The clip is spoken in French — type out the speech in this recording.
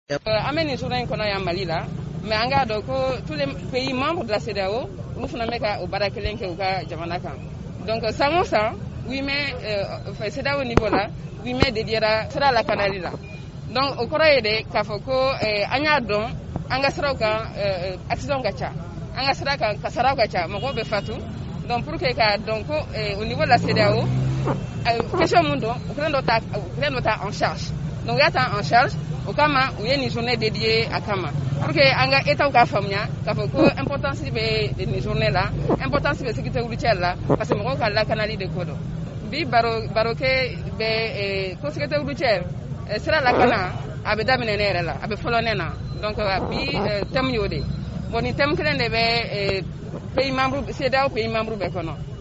Ameni journée kono ya Mali la, mais anga do ko tous les pays membres de la CEDEAO nous fana meka o barakelen ke uka jamana kan. Donc ça oui mais CEDEAO niveau là, oui mais dediera sera la canali la. Donc o kora de kafoko anya don anga sera ka accident gacha. Anga sera ka kasara gacha mako be fatu. Donc pour que ka donc au niveau de la CEDEAO question mundo o prendre ta en charge. Donc il y a en charge au Kama où il y a une journée dédiée à Kama. Pour que anga état ou famia, kafoko importance de une journée là, importance de sécurité routière là, parce que mon cas la canali de Kodo. Bi baroke be sécurité routière sera la cana abe daminere là, abe folonena. Donc bi tem yode. Bon, il tem que les pays membres, c'est là pays membres be kono.